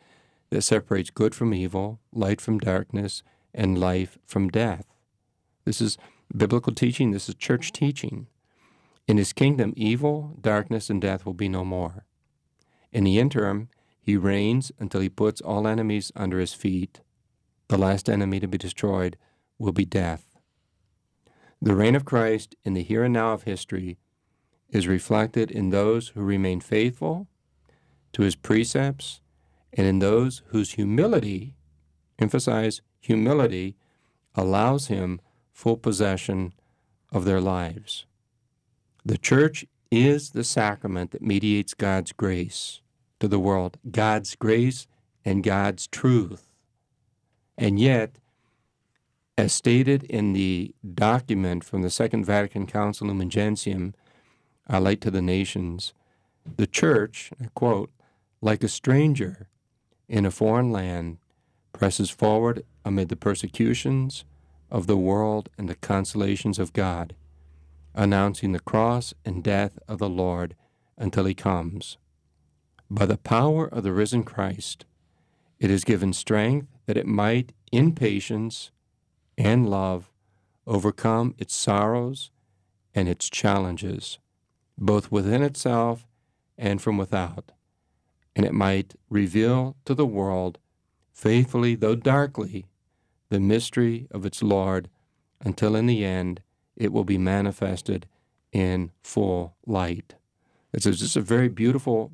that separates good from evil, light from darkness, and life from death. This is biblical teaching. This is church teaching. In his kingdom, evil, darkness, and death will be no more. In the interim, he reigns until he puts all enemies under his feet. The last enemy to be destroyed will be death. The reign of Christ in the here and now of history is reflected in those who remain faithful to his precepts and in those whose humility, emphasize humility, allows him full possession of their lives. The church is the sacrament that mediates God's grace to the world, God's grace and God's truth. And yet, as stated in the document from the Second Vatican Council, Lumen Gentium, A Light to the Nations, the church, I quote, like a stranger in a foreign land, presses forward amid the persecutions of the world and the consolations of God, announcing the cross and death of the Lord until he comes. By the power of the risen Christ, it is given strength that it might, in patience and love, overcome its sorrows and its challenges, both within itself and from without, and it might reveal to the world, faithfully though darkly, the mystery of its Lord, until in the end it will be manifested in full light. It's just a very beautiful,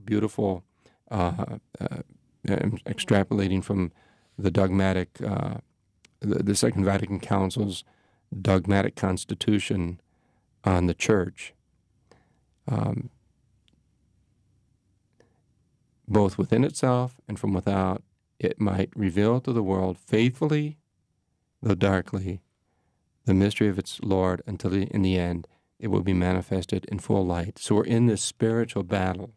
extrapolating from the dogmatic, the Second Vatican Council's dogmatic constitution on the church. Both within itself and from without, it might reveal to the world faithfully, though darkly, the mystery of its Lord until in the end it will be manifested in full light. So we're in this spiritual battle.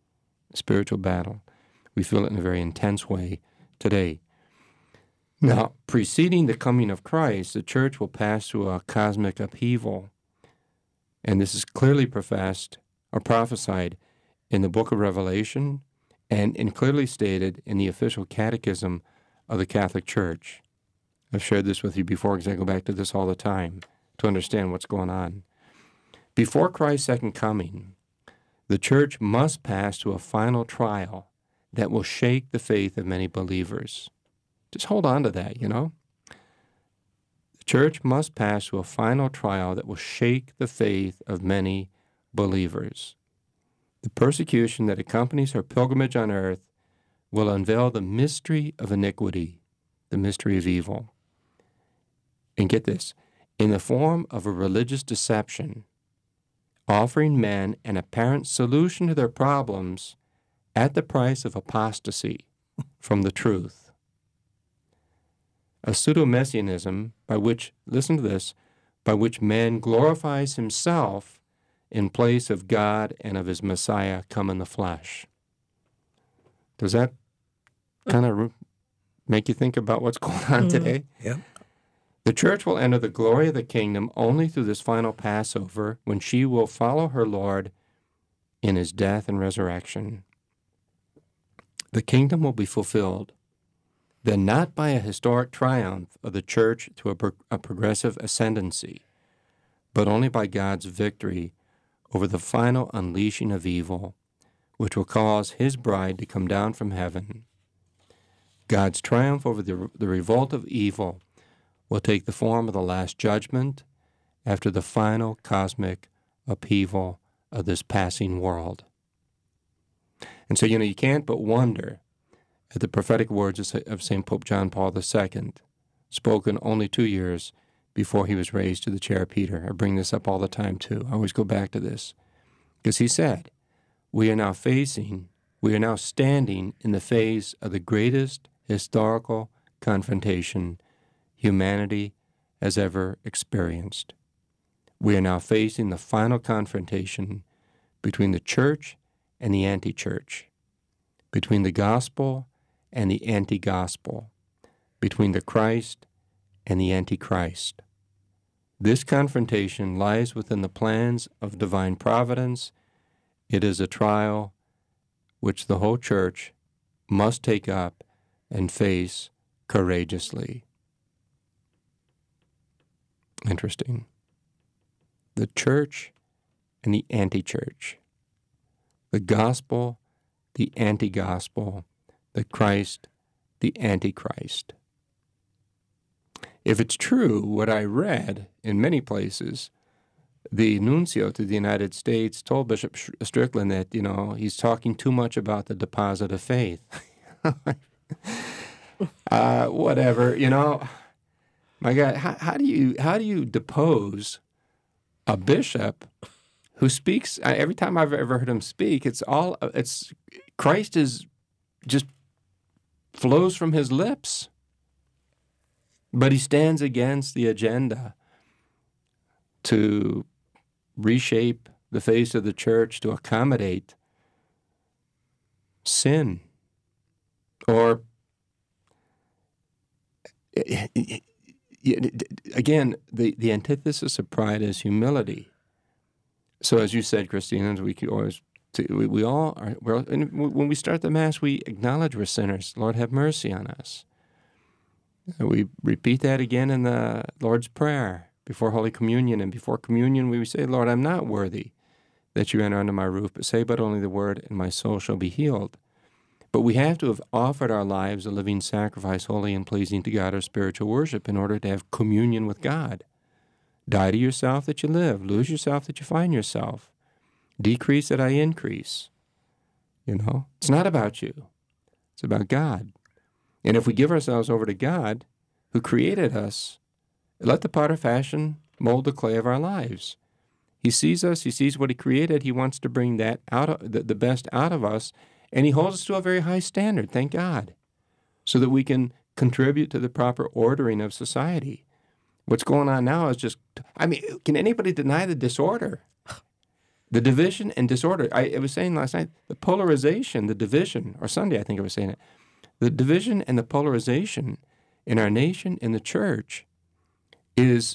We feel it in a very intense way today. Now, preceding the coming of Christ, the church will pass through a cosmic upheaval. And this is clearly professed or prophesied in the book of Revelation and clearly stated in the official catechism of the Catholic Church. I've shared this with you before because I go back to this all the time to understand what's going on. Before Christ's second coming, the church must pass through a final trial that will shake the faith of many believers. Just hold on to that, The church must pass through a final trial that will shake the faith of many believers. The persecution that accompanies her pilgrimage on earth will unveil the mystery of iniquity, the mystery of evil. And get this, in the form of a religious deception, offering men an apparent solution to their problems at the price of apostasy from the truth. A pseudo-messianism by which, listen to this, by which man glorifies himself in place of God and of his Messiah come in the flesh. Does that kind of make you think about what's going on today? Yeah. The church will enter the glory of the kingdom only through this final Passover, when she will follow her Lord in his death and resurrection. The kingdom will be fulfilled, then not by a historic triumph of the church to a progressive ascendancy, but only by God's victory over the final unleashing of evil, which will cause his bride to come down from heaven. God's triumph over the revolt of evil will take the form of the last judgment after the final cosmic upheaval of this passing world. And so, you can't but wonder at the prophetic words of St. Pope John Paul II, spoken only 2 years before he was raised to the chair of Peter. I bring this up all the time, too. I always go back to this. Because he said, we are now standing in the phase of the greatest historical confrontation humanity has ever experienced. We are now facing the final confrontation between the church and the anti-church, between the gospel and the anti-gospel, between the Christ and the antichrist. This confrontation lies within the plans of divine providence. It is a trial which the whole church must take up and face courageously. Interesting. The church and the anti-church. The gospel, the anti-gospel. The Christ, the antichrist. If it's true, what I read in many places, the nuncio to the United States told Bishop Strickland that, he's talking too much about the deposit of faith. Whatever, My God, how do you depose a bishop who speaks? Every time I've ever heard him speak, it's Christ is just flows from his lips. But he stands against the agenda to reshape the face of the church to accommodate sin. Or, again, the antithesis of pride is humility. So as you said, Christina, we all are, when we start the Mass, we acknowledge we're sinners. Lord, have mercy on us. We repeat that again in the Lord's Prayer before Holy Communion. And before Communion, we say, Lord, I'm not worthy that you enter under my roof, but say but only the word, and my soul shall be healed. But we have to have offered our lives a living sacrifice, holy and pleasing to God, our spiritual worship, in order to have communion with God. Die to yourself that you live. Lose yourself that you find yourself. Decrease that I increase. It's not about you. It's about God. And if we give ourselves over to God, who created us, let the potter fashion, mold the clay of our lives. He sees us. He sees what he created. He wants to bring that the best out of us, and he holds us to a very high standard, thank God, so that we can contribute to the proper ordering of society. What's going on now is can anybody deny the disorder? The division and disorder. I was saying last night, the polarization, the division, or Sunday I think I was saying it, the division and the polarization in our nation, in the church, is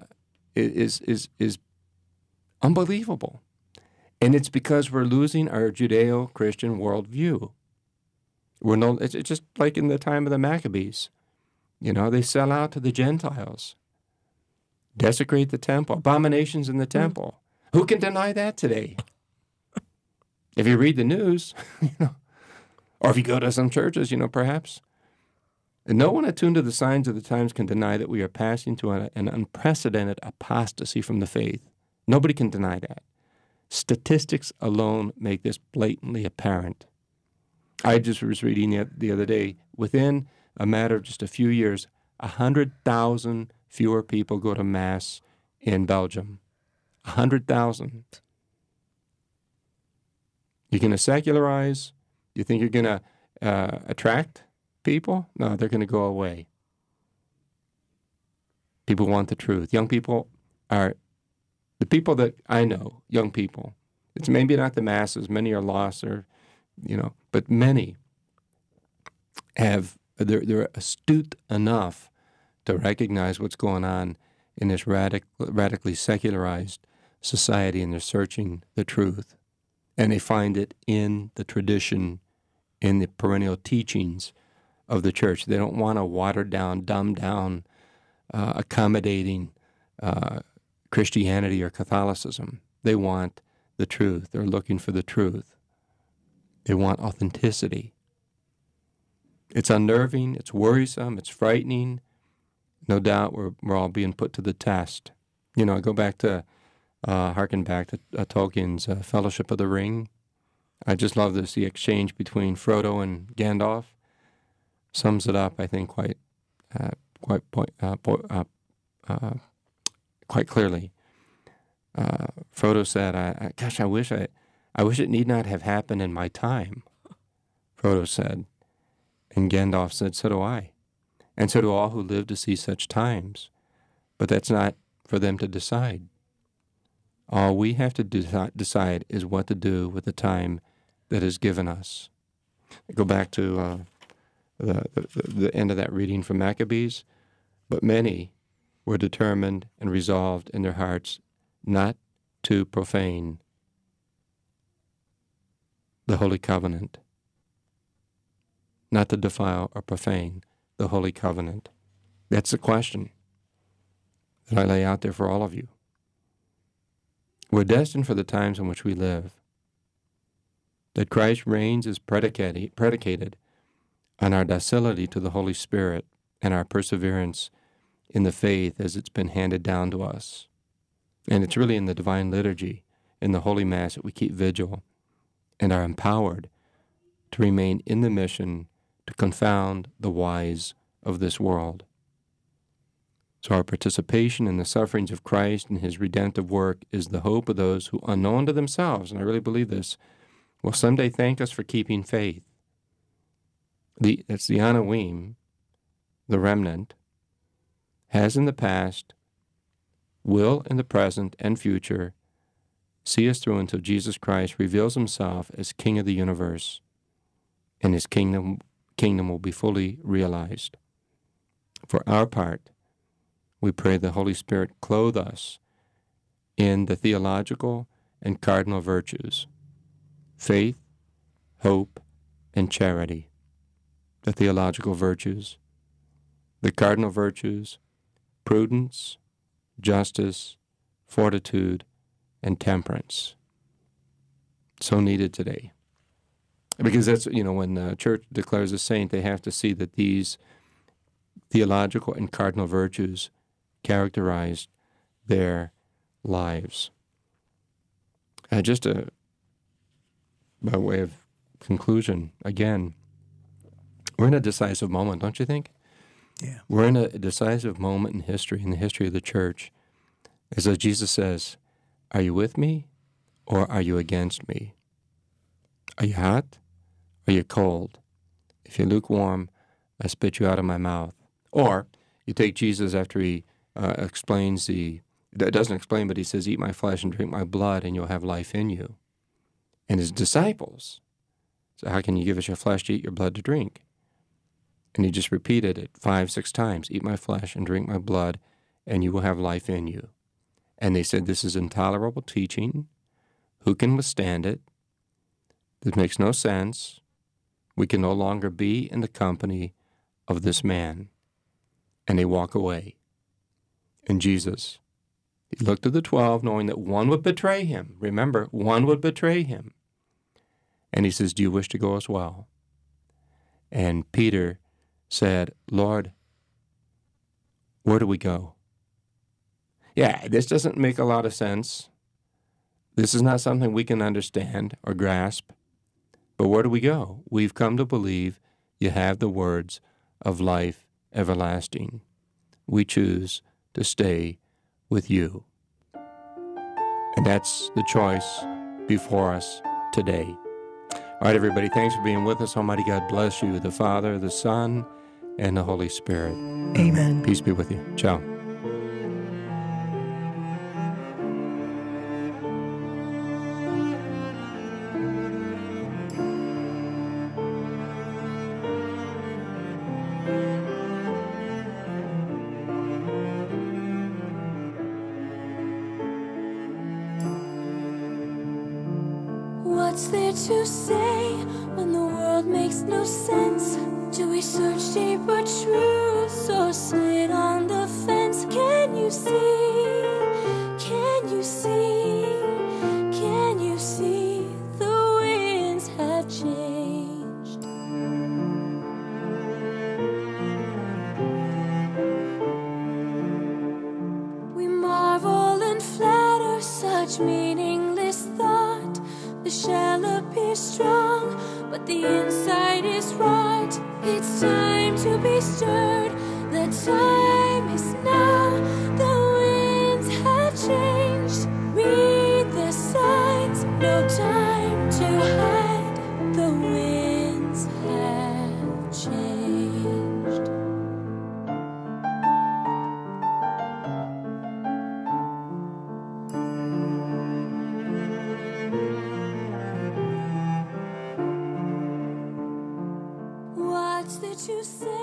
unbelievable. And it's because we're losing our Judeo-Christian worldview. It's just like in the time of the Maccabees. They sell out to the Gentiles, desecrate the temple, abominations in the temple. Who can deny that today? If you read the news, or if you go to some churches, perhaps. And no one attuned to the signs of the times can deny that we are passing to an unprecedented apostasy from the faith. Nobody can deny that. Statistics alone make this blatantly apparent. I just was reading the other day, within a matter of just a few years, 100,000 fewer people go to Mass in Belgium. 100,000. You're going to secularize? You think you're going to attract people? No, they're going to go away. People want the truth. Young people are, the people that I know, young people, it's maybe not the masses, many are lost, but many they're astute enough to recognize what's going on in this radically secularized society, and they're searching the truth. And they find it in the tradition, in the perennial teachings of the church. They don't want a watered down, dumbed down, accommodating Christianity or Catholicism. They want the truth. They're looking for the truth. They want authenticity. It's unnerving, it's worrisome, it's frightening. No doubt we're all being put to the test. I go back to, harken back to Tolkien's Fellowship of the Ring. I just love this, the exchange between Frodo and Gandalf. Sums it up, I think, quite clearly. Frodo said, I wish it need not have happened in my time, Frodo said. And Gandalf said, so do I. And so do all who live to see such times. But that's not for them to decide. All we have to decide is what to do with the time that is given us. I go back to the end of that reading from Maccabees. But many were determined and resolved in their hearts not to profane the Holy Covenant. not to defile or profane the Holy Covenant? That's the question that I lay out there for all of you. We're destined for the times in which we live. That Christ's reigns is predicated on our docility to the Holy Spirit and our perseverance in the faith as it's been handed down to us. And it's really in the Divine Liturgy, in the Holy Mass, that we keep vigil and are empowered to remain in the mission to confound the wise of this world. So our participation in the sufferings of Christ and his redemptive work is the hope of those who, unknown to themselves, and I really believe this, will someday thank us for keeping faith. That's the Anawim, the remnant, has in the past, will in the present and future, see us through until Jesus Christ reveals himself as King of the universe, and his kingdom will be fully realized. For our part, we pray the Holy Spirit clothe us in the theological and cardinal virtues, faith, hope, and charity. The theological virtues, the cardinal virtues, prudence, justice, fortitude, and temperance. So needed today. Because that's, when the church declares a saint, they have to see that these theological and cardinal virtues characterized their lives. By way of conclusion, again, we're in a decisive moment, don't you think? Yeah. We're in a decisive moment in history, in the history of the church. As Jesus says, are you with me or are you against me? Are you hot? Are you cold? If you're lukewarm, I spit you out of my mouth. Or you take Jesus after he doesn't explain, but he says, eat my flesh and drink my blood and you'll have life in you. And his disciples, so how can you give us your flesh to eat, your blood to drink? And he just repeated it 5-6 times, eat my flesh and drink my blood and you will have life in you. And they said, this is intolerable teaching. Who can withstand it? This makes no sense. We can no longer be in the company of this man. And they walk away. And Jesus, he looked at the 12, knowing that one would betray him. Remember, one would betray him. And he says, do you wish to go as well? And Peter said, Lord, where do we go? Yeah, this doesn't make a lot of sense. This is not something we can understand or grasp. But where do we go? We've come to believe you have the words of life everlasting. We choose to stay with you. And that's the choice before us today. All right, everybody, thanks for being with us. Almighty God bless you, the Father, the Son, and the Holy Spirit. Amen. Peace be with you. Ciao. What's there to say when the world makes no sense? Do we search deeper truths or sit on the fence? Can you see? Can you see? Can you see the winds have changed? We marvel and flatter such meaningless thought. The shell appears strong, but the inside is rot. It's time to be stirred. The time is now. The winds have changed. Read the signs. No time to hide. The winds have changed. What's there to say?